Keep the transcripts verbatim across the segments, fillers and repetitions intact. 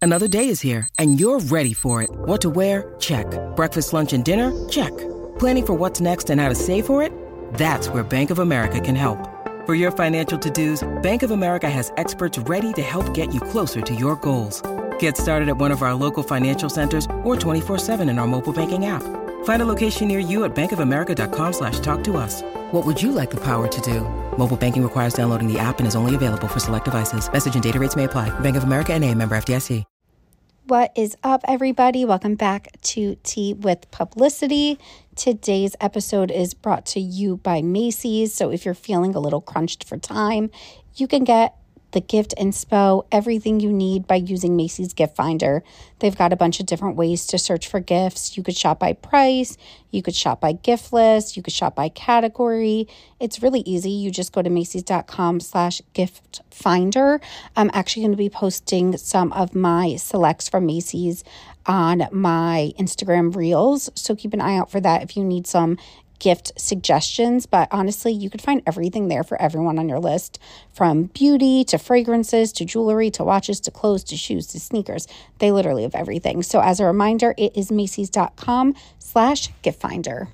Another day is here, and you're ready for it. What to wear? Check. Breakfast, lunch, and dinner? Check. Planning for what's next and how to save for it? That's where Bank of America can help. For your financial to-dos, Bank of America has experts ready to help get you closer to your goals. Get started at one of our local financial centers or twenty-four seven in our mobile banking app. Find a location near you at bankofamerica.com slash talk to us. What would you like the power to do? Mobile banking requires downloading the app and is only available for select devices. Message and data rates may apply. Bank of America N A, member F D I C. What is up, everybody? Welcome back to Tea with Publicity. Today's episode is brought to you by Macy's. So if you're feeling a little crunched for time, you can get the gift inspo, everything you need by using Macy's Gift Finder. They've got a bunch of different ways to search for gifts. You could shop by price, you could shop by gift list, you could shop by category. It's really easy. You just go to Macy's.com slash gift finder. I'm actually going to be posting some of my selects from Macy's on my Instagram Reels. So keep an eye out for that if you need some gift suggestions, but honestly, you could find everything there for everyone on your list, from beauty to fragrances to jewelry to watches to clothes to shoes to sneakers. They literally have everything. So as a reminder, it is Macy's.com slash gift finder.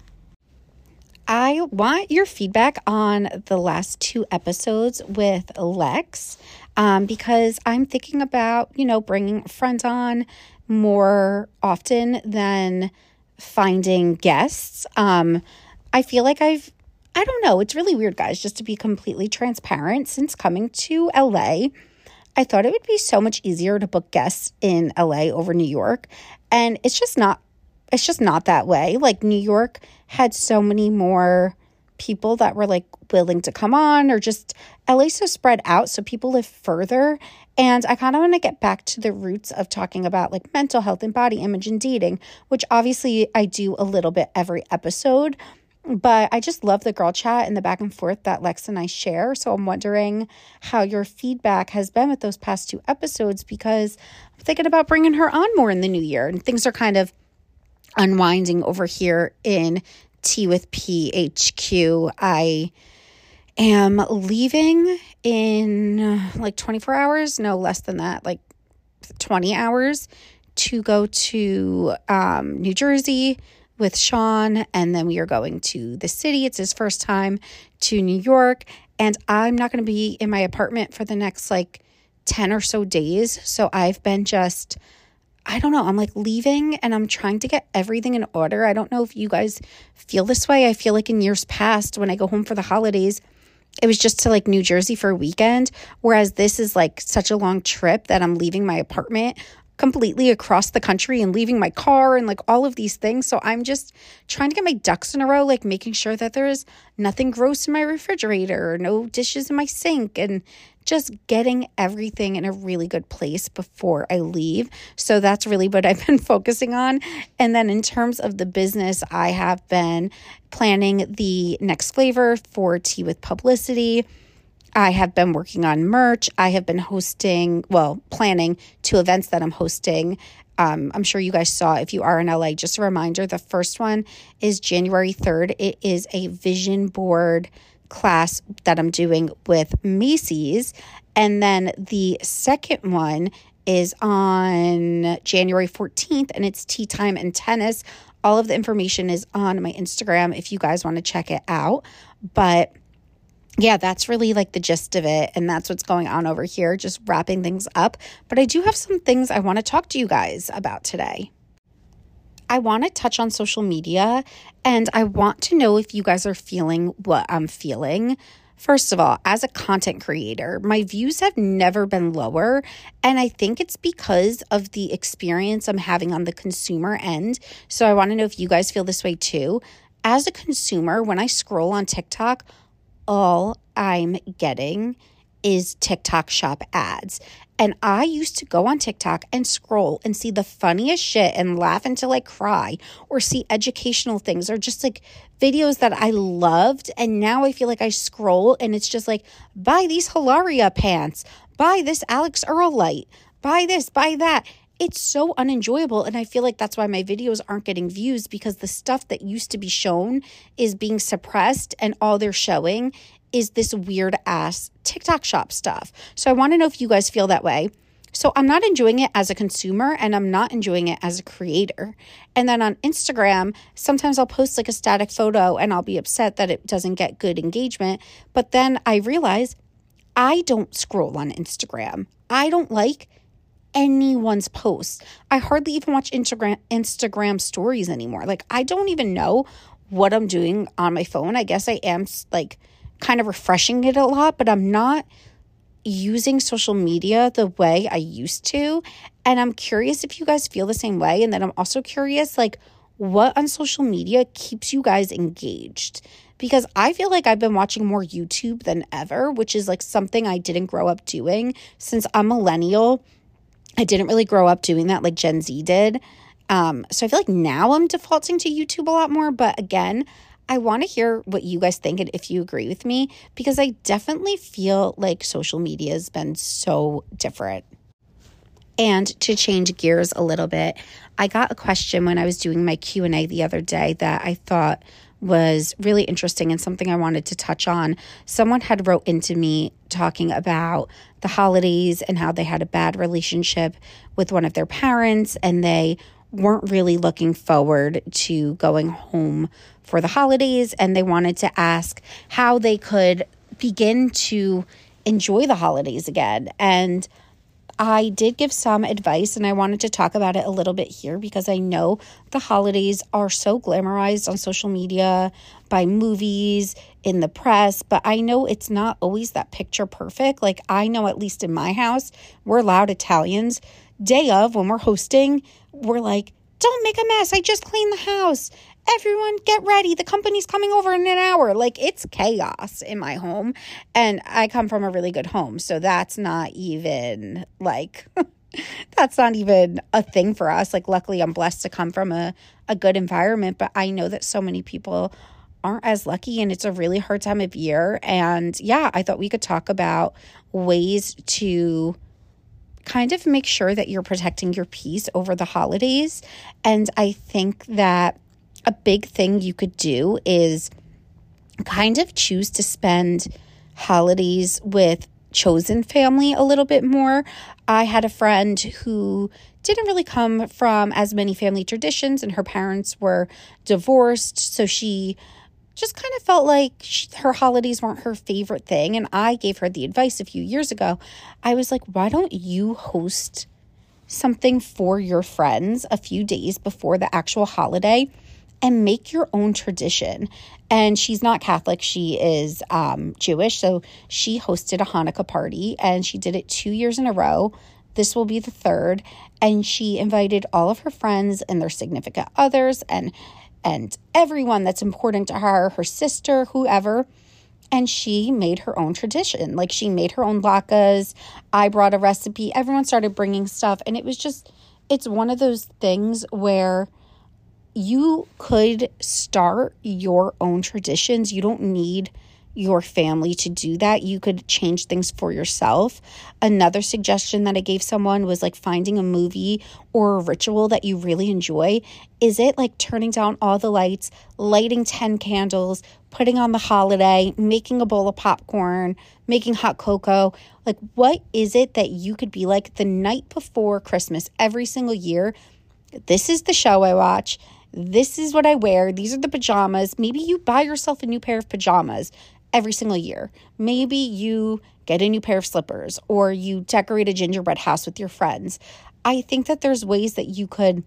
I want your feedback on the last two episodes with Lex, um, because I'm thinking about, you know, bringing a friend on more often than finding guests. Um, I feel like I've, I don't know, it's really weird, guys, just to be completely transparent. Since coming to L A, I thought it would be so much easier to book guests in L A over New York. And it's just not, it's just not that way. Like, New York had so many more people that were like willing to come on, or just L A's so spread out, so people live further. And I kind of want to get back to the roots of talking about like mental health and body image and dating, which obviously I do a little bit every episode. But I just love the girl chat and the back and forth that Lex and I share. So I'm wondering how your feedback has been with those past two episodes, because I'm thinking about bringing her on more in the new year. And things are kind of unwinding over here in Tea with P H Q. I am leaving in like twenty-four hours. No, less than that, like twenty hours to go to um, New Jersey with Sean, and then we are going to the city. It's his first time to New York, and I'm not going to be in my apartment for the next like ten or so days. So I've been just, I don't know, I'm like leaving and I'm trying to get everything in order. I don't know if you guys feel this way. I feel like in years past, when I go home for the holidays, it was just to like New Jersey for a weekend, whereas this is like such a long trip that I'm leaving my apartment completely across the country and leaving my car and like all of these things. So I'm just trying to get my ducks in a row, like making sure that there is nothing gross in my refrigerator, no dishes in my sink, and just getting everything in a really good place before I leave. So that's really what I've been focusing on. And then in terms of the business, I have been planning the next flavor for Tea with Publicity. I have been working on merch. I have been hosting, well, planning two events that I'm hosting. Um, I'm sure you guys saw if you are in L A. Just a reminder, the first one is January third. It is a vision board class that I'm doing with Macy's. And then the second one is on January fourteenth, and it's tea time and tennis. All of the information is on my Instagram if you guys want to check it out. But yeah, that's really like the gist of it. And that's what's going on over here, just wrapping things up. But I do have some things I want to talk to you guys about today. I want to touch on social media, and I want to know if you guys are feeling what I'm feeling. First of all, as a content creator, my views have never been lower, and I think it's because of the experience I'm having on the consumer end. So I want to know if you guys feel this way too. As a consumer, when I scroll on TikTok, all I'm getting is TikTok shop ads. And I used to go on TikTok and scroll and see the funniest shit and laugh until I cry, or see educational things, or just like videos that I loved. And now I feel like I scroll and it's just like, buy these Hilaria pants, buy this Alex Earl light, buy this, buy that. It's so unenjoyable, and I feel like that's why my videos aren't getting views, because the stuff that used to be shown is being suppressed, and all they're showing is this weird ass TikTok shop stuff. So I want to know if you guys feel that way. So I'm not enjoying it as a consumer and I'm not enjoying it as a creator. And then on Instagram, sometimes I'll post like a static photo and I'll be upset that it doesn't get good engagement. But then I realize I don't scroll on Instagram. I don't like anyone's posts. I hardly even watch Instagram Instagram stories anymore. Like I don't even know what I'm doing on my phone. I guess I am like kind of refreshing it a lot, but I'm not using social media the way I used to. And I'm curious if you guys feel the same way. And then I'm also curious, like, what on social media keeps you guys engaged? Because I feel like I've been watching more YouTube than ever, which is like something I didn't grow up doing. Since I'm a millennial, I didn't really grow up doing that like Gen Z did. Um, so I feel like now I'm defaulting to YouTube a lot more. But again, I want to hear what you guys think and if you agree with me, because I definitely feel like social media has been so different. And to change gears a little bit, I got a question when I was doing my Q and A the other day that I thought was really interesting and something I wanted to touch on. Someone had wrote into me talking about the holidays and how they had a bad relationship with one of their parents and they weren't really looking forward to going home for the holidays, and they wanted to ask how they could begin to enjoy the holidays again. And I did give some advice, and I wanted to talk about it a little bit here because I know the holidays are so glamorized on social media, by movies, in the press, but I know it's not always that picture perfect. Like I know, at least in my house, we're loud Italians. Day of, when we're hosting, we're like, don't make a mess. I just cleaned the house. Everyone get ready. The company's coming over in an hour. Like it's chaos in my home. And I come from a really good home. So that's not even like, that's not even a thing for us. Like luckily I'm blessed to come from a, a good environment. But I know that so many people aren't as lucky and it's a really hard time of year. And yeah, I thought we could talk about ways to kind of make sure that you're protecting your peace over the holidays. And I think that a big thing you could do is kind of choose to spend holidays with chosen family a little bit more. I had a friend who didn't really come from as many family traditions and her parents were divorced. So she just kind of felt like she, her holidays weren't her favorite thing. And I gave her the advice a few years ago. I was like, why don't you host something for your friends a few days before the actual holiday and make your own tradition? And she's not Catholic. She is um, Jewish. So she hosted a Hanukkah party and she did it two years in a row. This will be the third. And she invited all of her friends and their significant others and and everyone that's important to her, her sister, whoever. And she made her own tradition. Like she made her own latkes. I brought a recipe. Everyone started bringing stuff. And it was just, it's one of those things where you could start your own traditions. You don't need your family to do that. You could change things for yourself. Another suggestion that I gave someone was like finding a movie or a ritual that you really enjoy. Is it like turning down all the lights, lighting ten candles, putting on the holiday, making a bowl of popcorn, making hot cocoa? Like what is it that you could be like the night before Christmas every single year? This is the show I watch. This is what I wear. These are the pajamas. Maybe you buy yourself a new pair of pajamas every single year. Maybe you get a new pair of slippers or you decorate a gingerbread house with your friends. I think that there's ways that you could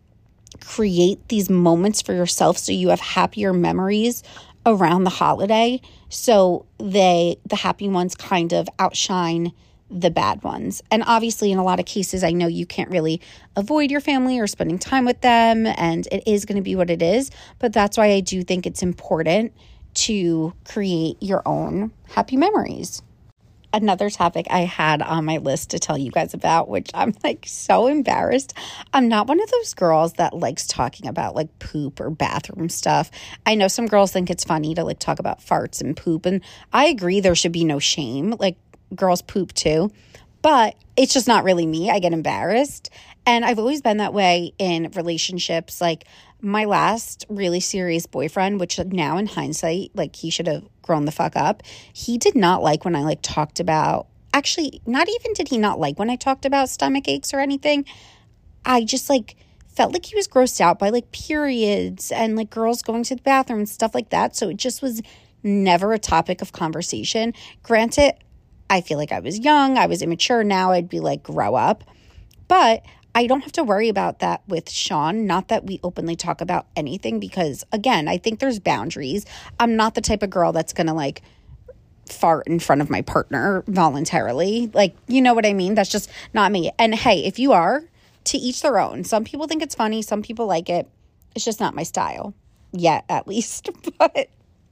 create these moments for yourself so you have happier memories around the holiday. So they, the happy ones kind of outshine the bad ones. And obviously in a lot of cases, I know you can't really avoid your family or spending time with them, and it is going to be what it is. But that's why I do think it's important to create your own happy memories. Another topic I had on my list to tell you guys about, which I'm like so embarrassed. I'm not one of those girls that likes talking about like poop or bathroom stuff. I know some girls think it's funny to like talk about farts and poop, and I agree there should be no shame. Like girls poop too, but it's just not really me. I get embarrassed. And I've always been that way in relationships. Like my last really serious boyfriend, which now in hindsight, like he should have grown the fuck up. He did not like when I like talked about actually, not even did he not like when I talked about stomach aches or anything. I just like felt like he was grossed out by like periods and like girls going to the bathroom and stuff like that. So it just was never a topic of conversation. Granted, I feel like I was young, I was immature. Now I'd be like, grow up. But I don't have to worry about that with Sean. Not that we openly talk about anything because, again, I think there's boundaries. I'm not the type of girl that's going to like fart in front of my partner voluntarily. Like, you know what I mean? That's just not me. And hey, if you are, to each their own. Some people think it's funny. Some people like it. It's just not my style yet, at least. But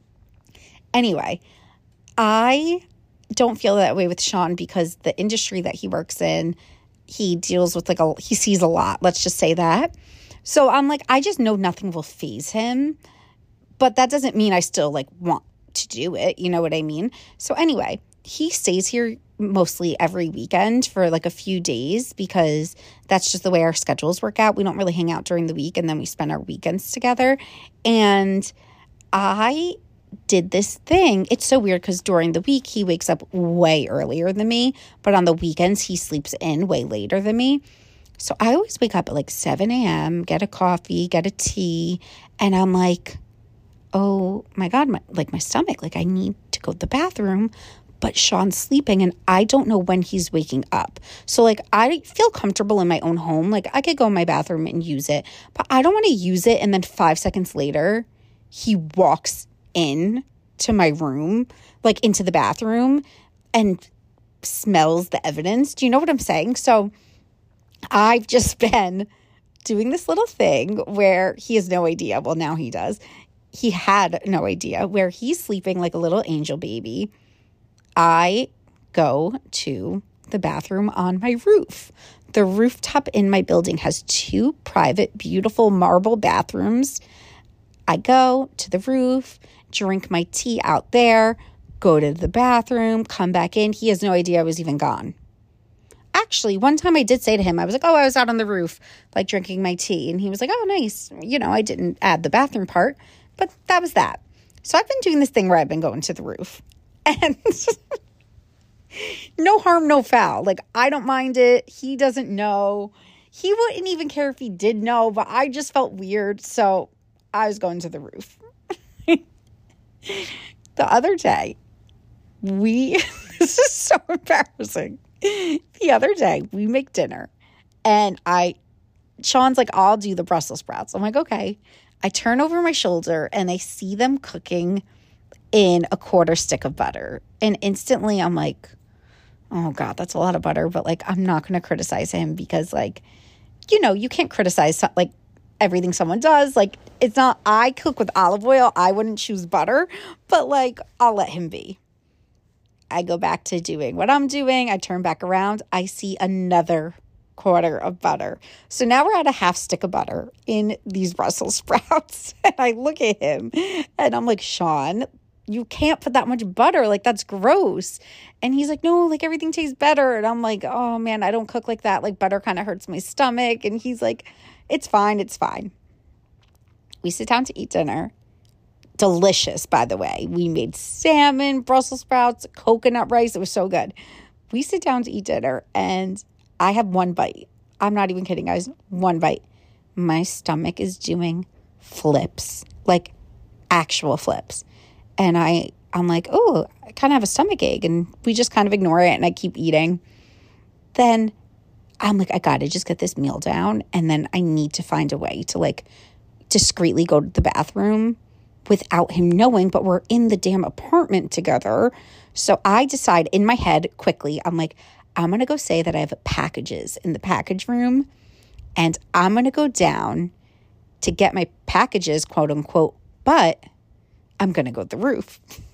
anyway, I don't feel that way with Sean because the industry that he works in, he deals with like a, he sees a lot. Let's just say that. So I'm like, I just know nothing will faze him. But that doesn't mean I still like want to do it. You know what I mean? So anyway, he stays here mostly every weekend for like a few days because that's just the way our schedules work out. We don't really hang out during the week and then we spend our weekends together. And I did this thing. It's so weird because during the week he wakes up way earlier than me, but on the weekends he sleeps in way later than me. So I always wake up at like seven a.m., get a coffee, get a tea, and I'm like, oh my God, my, like my stomach, like I need to go to the bathroom. But Sean's sleeping and I don't know when he's waking up. So like I feel comfortable in my own home. Like I could go in my bathroom and use it, but I don't want to use it and then five seconds later he walks in to my room, like into the bathroom and smells the evidence. Do you know what I'm saying? So I've just been doing this little thing where he has no idea. Well, now he does. He had no idea where he's sleeping like a little angel baby. I go to the bathroom on my roof. The rooftop in my building has two private, beautiful marble bathrooms. I go to the roof, drink my tea out there, go to the bathroom, come back in. He has no idea I was even gone. Actually, one time I did say to him, I was like, oh, I was out on the roof, like drinking my tea. And he was like, oh, nice. You know, I didn't add the bathroom part, but that was that. So I've been doing this thing where I've been going to the roof. And no harm, no foul. Like, I don't mind it. He doesn't know. He wouldn't even care if he did know, but I just felt weird. So I was going to the roof. The other day, we, this is so embarrassing. The other day, we make dinner. And I, Sean's like, I'll do the Brussels sprouts. I'm like, okay. I turn over my shoulder and I see them cooking in a quarter stick of butter. And instantly I'm like, oh God, that's a lot of butter. But like, I'm not going to criticize him because like, you know, you can't criticize like everything someone does. Like it's not, I cook with olive oil. I wouldn't choose butter, but like, I'll let him be. I go back to doing what I'm doing. I turn back around. I see another quarter of butter. So now we're at a half stick of butter in these Brussels sprouts. And I look at him and I'm like, Sean, you can't put that much butter. Like, that's gross. And he's like, no, like everything tastes better. And I'm like, oh man, I don't cook like that. Like butter kind of hurts my stomach. And he's like, it's fine. It's fine. We sit down to eat dinner. Delicious, by the way. We made salmon, Brussels sprouts, coconut rice. It was so good. We sit down to eat dinner and I have one bite. I'm not even kidding, guys. One bite. My stomach is doing flips, like actual flips. And I, I'm like, oh, I kind of have a stomach ache. And we just kind of ignore it and I keep eating. Then I'm like, I got to just get this meal down. And then I need to find a way to like discreetly go to the bathroom without him knowing. But we're in the damn apartment together. So I decide in my head quickly, I'm like, I'm going to go say that I have packages in the package room. And I'm going to go down to get my packages, quote unquote. But I'm going to go to the roof.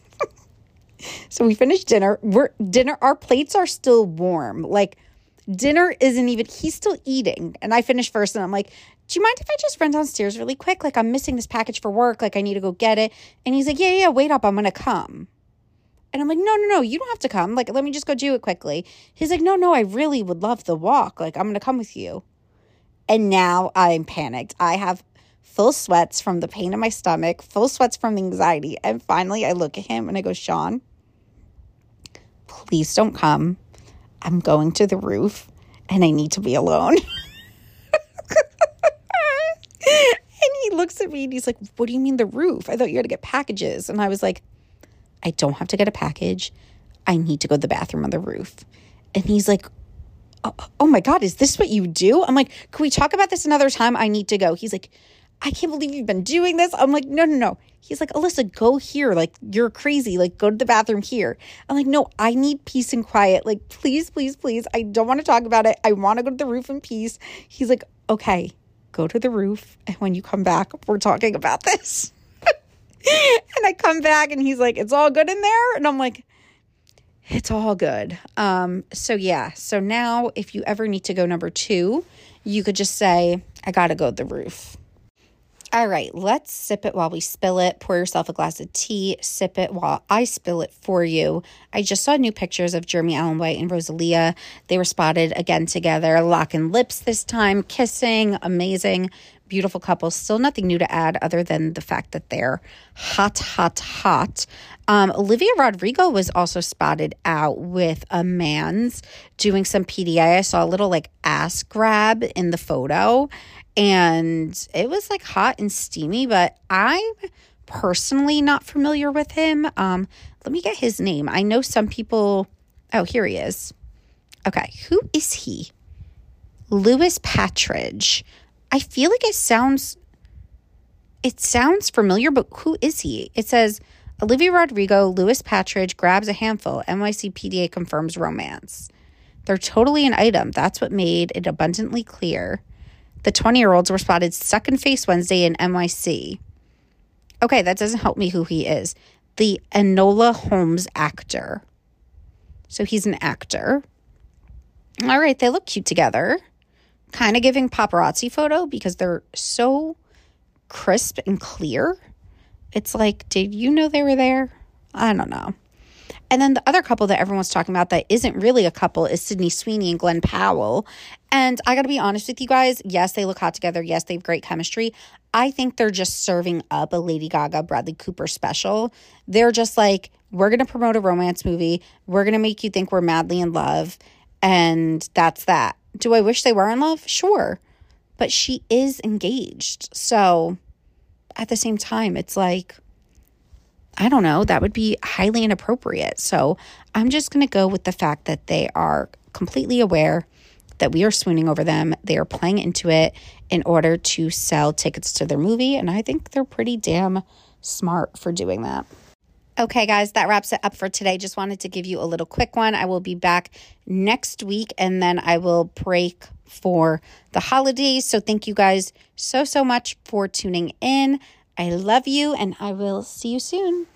So we finished dinner. We're dinner. Our plates are still warm. Like dinner isn't even, he's still eating. And I finished first and I'm like, do you mind if I just run downstairs really quick? Like I'm missing this package for work. Like I need to go get it. And he's like, yeah, yeah, wait up. I'm going to come. And I'm like, no, no, no, you don't have to come. Like, let me just go do it quickly. He's like, no, no, I really would love the walk. Like, I'm going to come with you. And now I'm panicked. I have full sweats from the pain in my stomach, full sweats from the anxiety. And finally, I look at him and I go, Sean, please don't come. I'm going to the roof and I need to be alone. And he looks at me and he's like, what do you mean the roof? I thought you had to get packages. And I was like, I don't have to get a package. I need to go to the bathroom on the roof. And he's like, oh, oh my God, is this what you do? I'm like, can we talk about this another time? I need to go. He's like, I can't believe you've been doing this. I'm like, no, no, no. He's like, Alyssa, go here. Like, you're crazy. Like, go to the bathroom here. I'm like, no, I need peace and quiet. Like, please, please, please. I don't want to talk about it. I want to go to the roof in peace. He's like, okay, go to the roof. And when you come back, we're talking about this. And I come back and he's like, it's all good in there? And I'm like, it's all good. Um, so yeah, so now if you ever need to go number two, you could just say, I got to go to the roof. All right, let's sip it while we spill it. Pour yourself a glass of tea, sip it while I spill it for you. I just saw new pictures of Jeremy Allen White and Rosalia. They were spotted again together, locking lips this time, kissing, amazing, beautiful couple. Still nothing new to add other than the fact that they're hot, hot, hot. Um, Olivia Rodrigo was also spotted out with a man's doing some P D A. I saw a little like ass grab in the photo. And it was like hot and steamy, but I'm personally not familiar with him. Um, let me get his name. I know some people. Oh, here he is. Okay, who is he? Louis Patridge. I feel like it sounds, it sounds familiar, but who is he? It says Olivia Rodrigo, Louis Patridge grabs a handful. N Y C P D A confirms romance. They're totally an item. That's what made it abundantly clear. The twenty-year-olds were spotted sucking face Wednesday in N Y C. Okay, that doesn't help me who he is. The Enola Holmes actor. So he's an actor. All right, they look cute together. Kind of giving paparazzi photo because they're so crisp and clear. It's like, did you know they were there? I don't know. And then the other couple that everyone's talking about that isn't really a couple is Sydney Sweeney and Glenn Powell. And I got to be honest with you guys. Yes, they look hot together. Yes, they have great chemistry. I think they're just serving up a Lady Gaga, Bradley Cooper special. They're just like, we're going to promote a romance movie. We're going to make you think we're madly in love. And that's that. Do I wish they were in love? Sure. But she is engaged. So at the same time, it's like, I don't know, that would be highly inappropriate. So I'm just going to go with the fact that they are completely aware that we are swooning over them. They are playing into it in order to sell tickets to their movie. And I think they're pretty damn smart for doing that. Okay, guys, that wraps it up for today. Just wanted to give you a little quick one. I will be back next week and then I will break for the holidays. So thank you guys so, so much for tuning in. I love you and I will see you soon.